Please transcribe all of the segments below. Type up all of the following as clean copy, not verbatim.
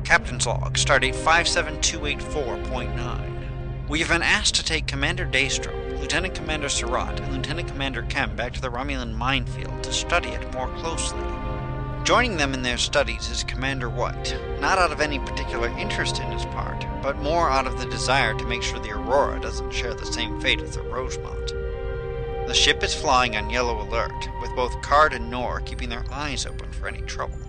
Captain's Log, Stardate 57284.9. We have been asked to take Commander Daystrom, Lieutenant Commander Surratt, and Lieutenant Commander Kem back to the Romulan minefield to study it more closely. Joining them in their studies is Commander White, not out of any particular interest in his part, but more out of the desire to make sure the Aurora doesn't share the same fate as the Rosemont. The ship is flying on yellow alert, with both Card and Nor keeping their eyes open for any trouble.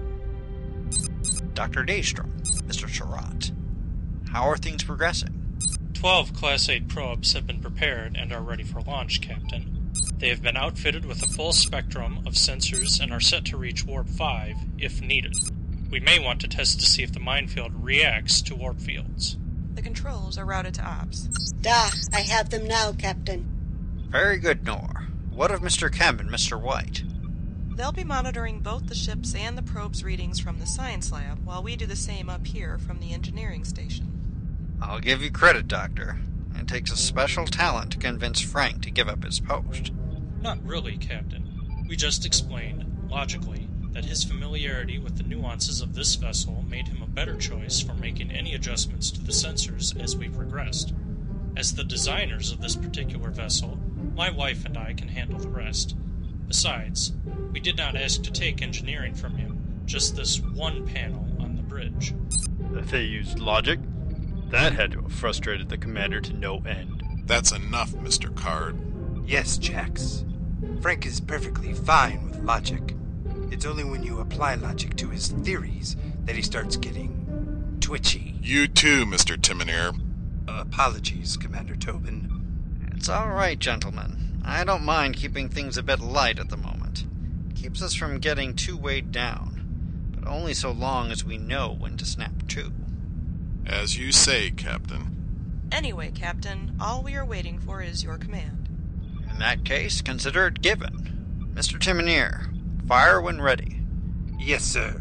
Dr. Daystrom, Mr. Surratt, how are things progressing? 12 Class 8 probes have been prepared and are ready for launch, Captain. They have been outfitted with a full spectrum of sensors and are set to reach Warp 5 if needed. We may want to test to see if the minefield reacts to warp fields. The controls are routed to Ops. I have them now, Captain. Very good, Nor. What of Mr. Kem and Mr. White? They'll be monitoring both the ship's and the probe's readings from the science lab, while we do the same up here from the engineering station. I'll give you credit, Doctor. It takes a special talent to convince Frank to give up his post. Not really, Captain. We just explained, logically, that his familiarity with the nuances of this vessel made him a better choice for making any adjustments to the sensors as we progressed. As the designers of this particular vessel, my wife and I can handle the rest. Besides, we did not ask to take engineering from him, just this one panel on the bridge. They used logic? That had to have frustrated the commander to no end. That's enough, Mr. Card. Yes, Jax. Frank is perfectly fine with logic. It's only when you apply logic to his theories that he starts getting twitchy. You too, Mr. Timoneer. Apologies, Commander Tobin. It's all right, gentlemen. I don't mind keeping things a bit light at the moment. Keeps us from getting too weighed down, but only so long as we know when to snap to. As you say, Captain. Anyway, Captain, all we are waiting for is your command. In that case, consider it given. Mr. Timoneer, fire when ready. Yes, sir.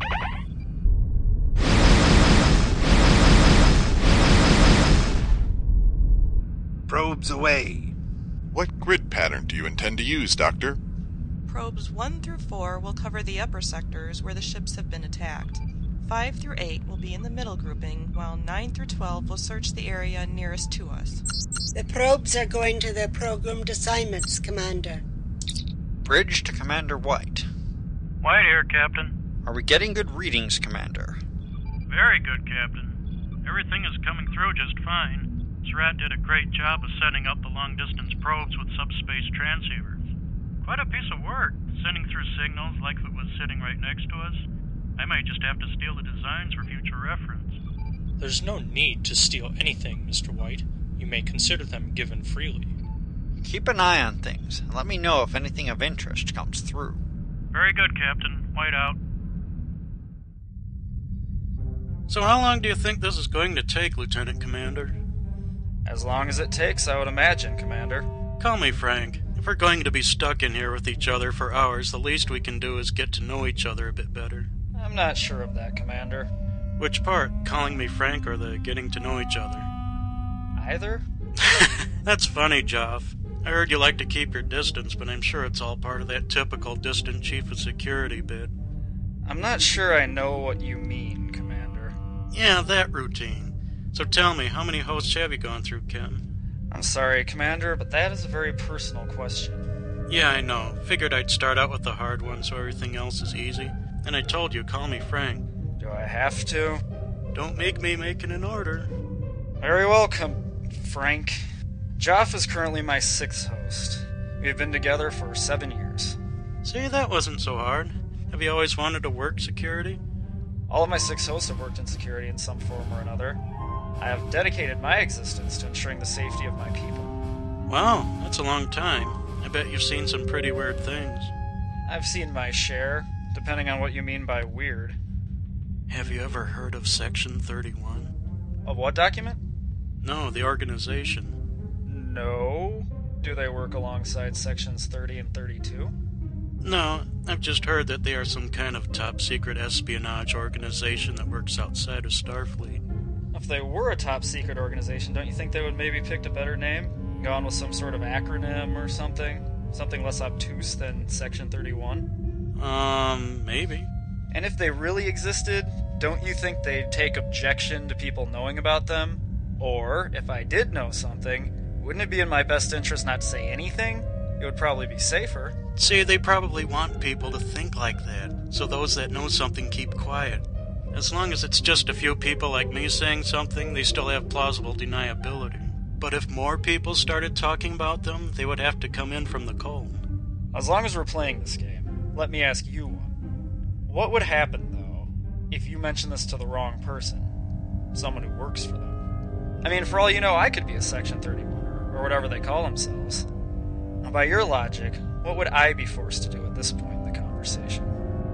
Probes away. What grid pattern do you intend to use, Doctor? Probes 1 through 4 will cover the upper sectors where the ships have been attacked. 5 through 8 will be in the middle grouping, while 9 through 12 will search the area nearest to us. The probes are going to their programmed assignments, Commander. Bridge to Commander White. White here, Captain. Are we getting good readings, Commander? Very good, Captain. Everything is coming through just fine. Surratt did a great job of setting up the long-distance probes with subspace transceivers. Quite a piece of work, sending through signals like if it was sitting right next to us. I might just have to steal the designs for future reference. There's no need to steal anything, Mr. White. You may consider them given freely. Keep an eye on things, and let me know if anything of interest comes through. Very good, Captain. White out. So how long do you think this is going to take, Lieutenant Commander? As long as it takes, I would imagine, Commander. Call me Frank. If we're going to be stuck in here with each other for hours, the least we can do is get to know each other a bit better. I'm not sure of that, Commander. Which part? Calling me Frank or the getting to know each other? Either? That's funny, Joff. I heard you like to keep your distance, but I'm sure it's all part of that typical distant chief of security bit. I'm not sure I know what you mean, Commander. Yeah, that routine. So tell me, how many hosts have you gone through, Kem? I'm sorry, Commander, but that is a very personal question. Yeah, I know. Figured I'd start out with the hard one so everything else is easy. And I told you, call me Frank. Do I have to? Don't make me making an order. Very well, Frank. Joff is currently my 6th host. We've been together for 7 years. See, that wasn't so hard. Have you always wanted to work security? All of my 6 hosts have worked in security in some form or another. I have dedicated my existence to ensuring the safety of my people. Wow, that's a long time. I bet you've seen some pretty weird things. I've seen my share, depending on what you mean by weird. Have you ever heard of Section 31? Of what document? No, the organization. No. Do they work alongside Sections 30 and 32? No, I've just heard that they are some kind of top-secret espionage organization that works outside of Starfleet. If they were a top-secret organization, don't you think they would maybe picked a better name? Gone with some sort of acronym or something? Something less obtuse than Section 31? Maybe. And if they really existed, don't you think they'd take objection to people knowing about them? Or, if I did know something, wouldn't it be in my best interest not to say anything? It would probably be safer. See, they probably want people to think like that, so those that know something keep quiet. As long as it's just a few people like me saying something, they still have plausible deniability. But if more people started talking about them, they would have to come in from the cold. As long as we're playing this game, let me ask you one. What would happen, though, if you mention this to the wrong person? Someone who works for them. I mean, for all you know, I could be a Section 31, or whatever they call themselves. By your logic, what would I be forced to do at this point in the conversation?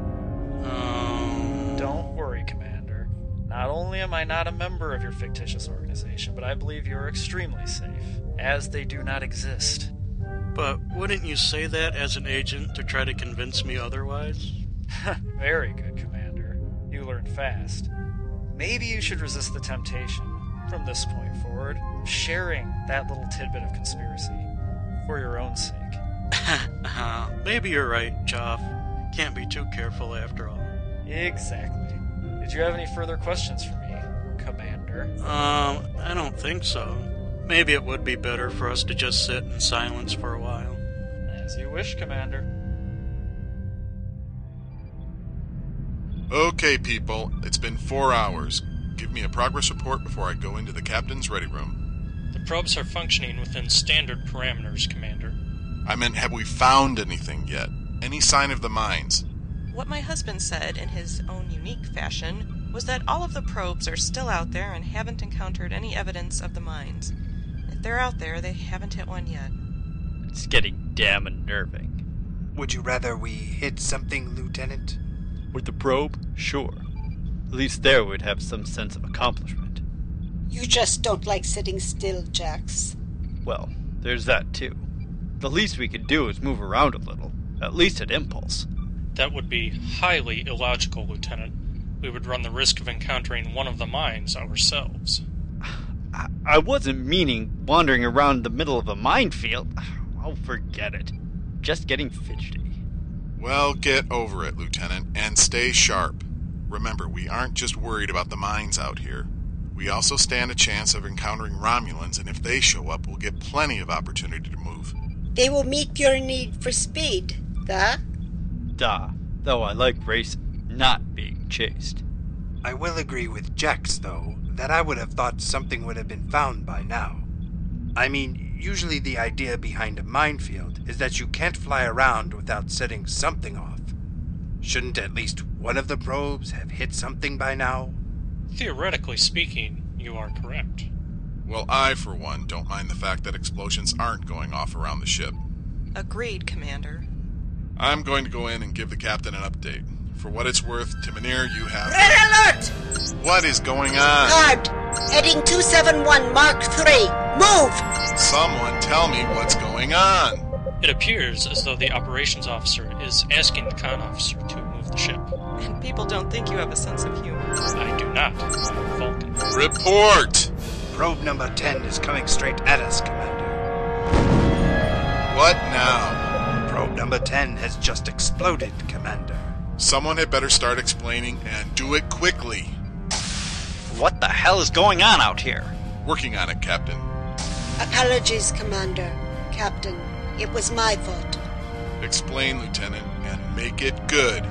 Don't worry, Commander. Not only am I not a member of your fictitious organization, but I believe you are extremely safe, as they do not exist. But wouldn't you say that as an agent to try to convince me otherwise? Very good, Commander. You learn fast. Maybe you should resist the temptation, from this point forward, of sharing that little tidbit of conspiracy, for your own sake. Maybe you're right, Joff. Can't be too careful after all. Exactly. Did you have any further questions for me, Commander? I don't think so. Maybe it would be better for us to just sit in silence for a while. As you wish, Commander. Okay, people, it's been 4 hours. Give me a progress report before I go into the captain's ready room. The probes are functioning within standard parameters, Commander. I meant, have we found anything yet? Any sign of the mines? What my husband said in his own unique fashion was that all of the probes are still out there and haven't encountered any evidence of the mines. If they're out there, they haven't hit one yet. It's getting damn unnerving. Would you rather we hit something, Lieutenant? With the probe? Sure. At least there we'd have some sense of accomplishment. You just don't like sitting still, Jax. Well, there's that too. The least we could do is move around a little, at least at impulse. That would be highly illogical, Lieutenant. We would run the risk of encountering one of the mines ourselves. I wasn't meaning wandering around the middle of a minefield. Oh, forget it. Just getting fidgety. Well, get over it, Lieutenant, and stay sharp. Remember, we aren't just worried about the mines out here. We also stand a chance of encountering Romulans, and if they show up, we'll get plenty of opportunity to move. They will meet your need for speed, duh? Duh. Though I like racing, not being chased. I will agree with Jax, though, that I would have thought something would have been found by now. I mean, usually the idea behind a minefield is that you can't fly around without setting something off. Shouldn't at least one of the probes have hit something by now? Theoretically speaking, you are correct. Well, I, for one, don't mind the fact that explosions aren't going off around the ship. Agreed, Commander. I'm going to go in and give the captain an update. For what it's worth, Timoneer, you have... Red alert! What is going on? Guard, heading 271 Mark 3. Move! Someone tell me what's going on. It appears as though the operations officer is asking the con officer to move the ship. And people don't think you have a sense of humor. I do not. I'm Vulcan. Report! Probe number 10 is coming straight at us, Commander. What now? Probe number 10 has just exploded, Commander. Someone had better start explaining, and do it quickly. What the hell is going on out here? Working on it, Captain. Apologies, Commander. Captain, it was my fault. Explain, Lieutenant, and make it good.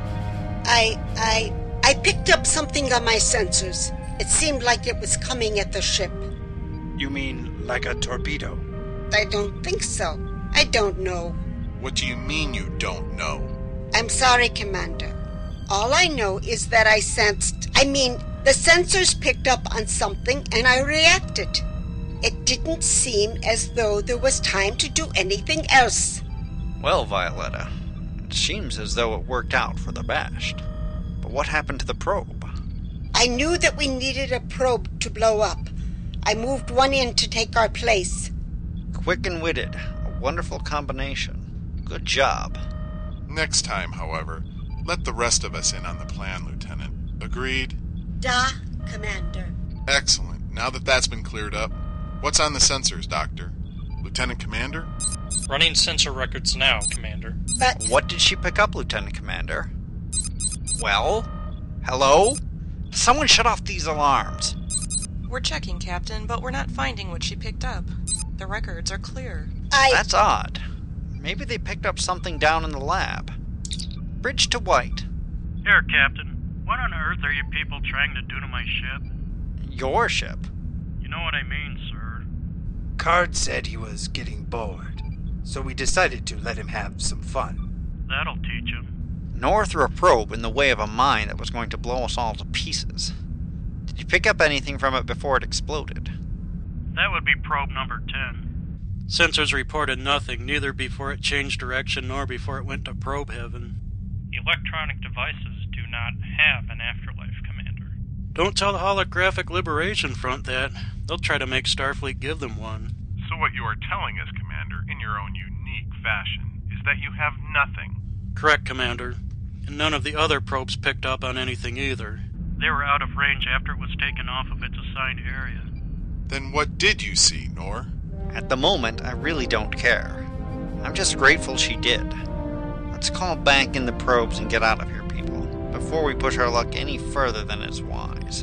I picked up something on my sensors. It seemed like it was coming at the ship. You mean like a torpedo? I don't think so. I don't know. What do you mean you don't know? I'm sorry, Commander. All I know is that the sensors picked up on something and I reacted. It didn't seem as though there was time to do anything else. Well, Violetta, it seems as though it worked out for the best. But what happened to the probe? I knew that we needed a probe to blow up. I moved one in to take our place. Quick and witted. A wonderful combination. Good job. Next time, however, let the rest of us in on the plan, Lieutenant. Agreed? Da, Commander. Excellent. Now that that's been cleared up, what's on the sensors, Doctor? Lieutenant Commander? Running sensor records now, Commander. But... What did she pick up, Lieutenant Commander? Well? Hello? Someone shut off these alarms. We're checking, Captain, but we're not finding what she picked up. The records are clear. That's odd. Maybe they picked up something down in the lab. Bridge to White. Here, Captain. What on earth are you people trying to do to my ship? Your ship? You know what I mean, sir. Card said he was getting bored, so we decided to let him have some fun. That'll teach him. Nor threw a probe in the way of a mine that was going to blow us all to pieces. Did you pick up anything from it before it exploded? That would be probe number 10. Sensors reported nothing, neither before it changed direction nor before it went to probe heaven. Electronic devices do not have an afterlife, Commander. Don't tell the Holographic Liberation Front that. They'll try to make Starfleet give them one. So what you are telling us, Commander, in your own unique fashion, is that you have nothing. Correct, Commander. And none of the other probes picked up on anything either. They were out of range after it was taken off of its assigned area. Then what did you see, Nor? At the moment, I really don't care. I'm just grateful she did. Let's call back in the probes and get out of here, people, before we push our luck any further than is wise.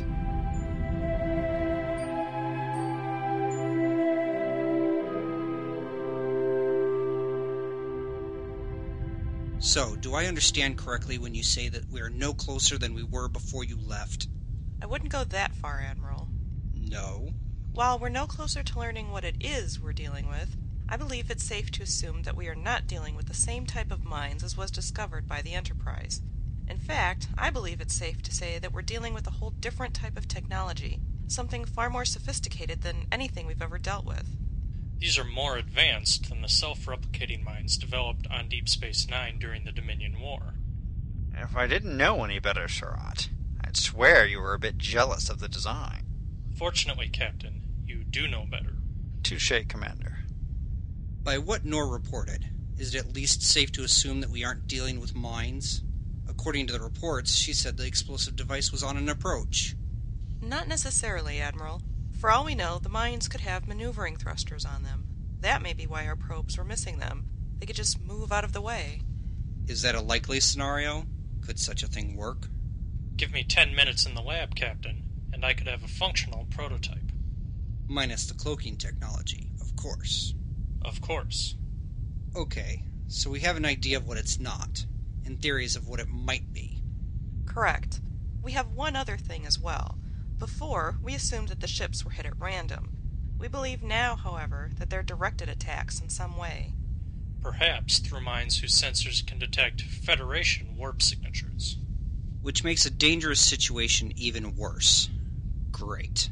So, do I understand correctly when you say that we are no closer than we were before you left? I wouldn't go that far, Admiral. No. While we're no closer to learning what it is we're dealing with, I believe it's safe to assume that we are not dealing with the same type of mines as was discovered by the Enterprise. In fact, I believe it's safe to say that we're dealing with a whole different type of technology, something far more sophisticated than anything we've ever dealt with. These are more advanced than the self-replicating mines developed on Deep Space Nine during the Dominion War. If I didn't know any better, Surratt, I'd swear you were a bit jealous of the design. Fortunately, Captain, you do know better. Touché, Commander. By what Nor reported, is it at least safe to assume that we aren't dealing with mines? According to the reports, she said the explosive device was on an approach. Not necessarily, Admiral. For all we know, the mines could have maneuvering thrusters on them. That may be why our probes were missing them. They could just move out of the way. Is that a likely scenario? Could such a thing work? Give me 10 minutes in the lab, Captain, and I could have a functional prototype. Minus the cloaking technology, of course. Of course. Okay, so we have an idea of what it's not, and theories of what it might be. Correct. We have one other thing as well. Before, we assumed that the ships were hit at random. We believe now, however, that they're directed attacks in some way. Perhaps through mines whose sensors can detect Federation warp signatures. Which makes a dangerous situation even worse. Great.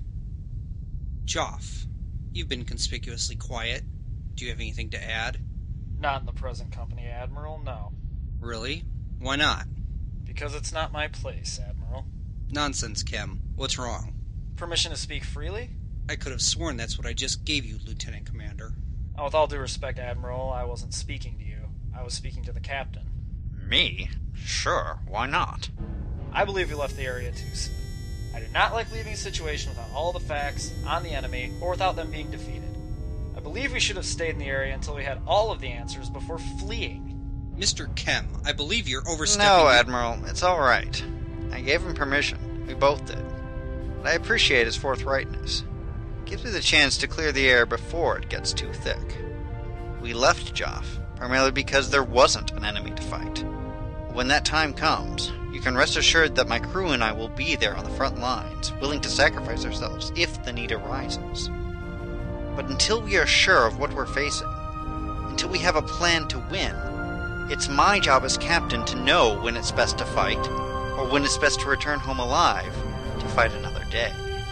Joff, you've been conspicuously quiet. Do you have anything to add? Not in the present company, Admiral, no. Really? Why not? Because it's not my place, Admiral. Nonsense, Chem. What's wrong? Permission to speak freely? I could have sworn that's what I just gave you, Lieutenant Commander. Oh, with all due respect, Admiral, I wasn't speaking to you. I was speaking to the captain. Me? Sure, why not? I believe we left the area too soon. I do not like leaving a situation without all the facts on the enemy or without them being defeated. I believe we should have stayed in the area until we had all of the answers before fleeing. Mr. Chem, I believe you're overstepping... No, Admiral, it's all right. I gave him permission. We both did. But I appreciate his forthrightness. It gives me the chance to clear the air before it gets too thick. We left Joff, primarily because there wasn't an enemy to fight. When that time comes, you can rest assured that my crew and I will be there on the front lines, willing to sacrifice ourselves if the need arises. But until we are sure of what we're facing, until we have a plan to win, it's my job as captain to know when it's best to fight, or when it's best to return home alive to fight another day.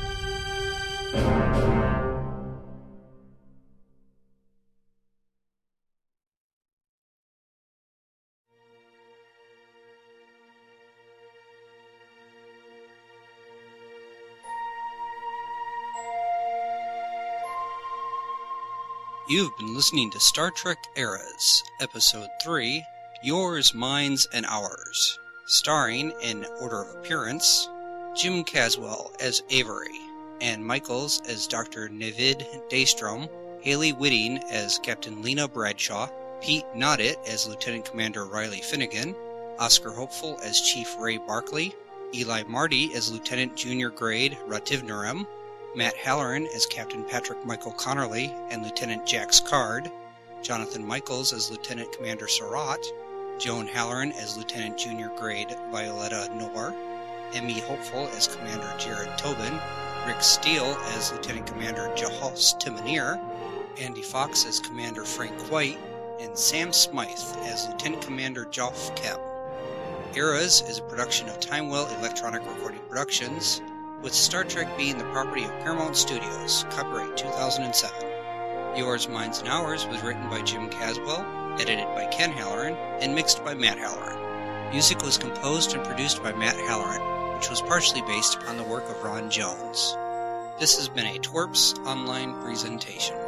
You've been listening to Star Trek Eras, Episode 3, Yours, Mines, and Ours, starring, in order of appearance, Jim Caswell as Avery, Ann Michaels as Dr. Navid Daystrom, Haley Whitting as Captain Lena Bradshaw, Pete Nodditt as Lieutenant Commander Riley Finnegan, Oscar Hopeful as Chief Ray Barkley, Eli Marty as Lieutenant Junior Grade Rativnaram, Matt Halloran as Captain Patrick Michael Connerly and Lieutenant Jax Card, Jonathan Michaels as Lieutenant Commander Surratt, Joan Halloran as Lieutenant Junior Grade Violetta Knorr, Emmy Hopeful as Commander Jared Tobin, Rick Steele as Lieutenant Commander Jahos Timoneer, Andy Fox as Commander Frank White, and Sam Smythe as Lieutenant Commander Joff Kemp. Eras is a production of Timewell Electronic Recording Productions, with Star Trek being the property of Paramount Studios, copyright 2007. Yours, Minds, and Ours was written by Jim Caswell, edited by Ken Halloran, and mixed by Matt Halloran. Music was composed and produced by Matt Halloran, which was partially based upon the work of Ron Jones. This has been a Twerps Online presentation.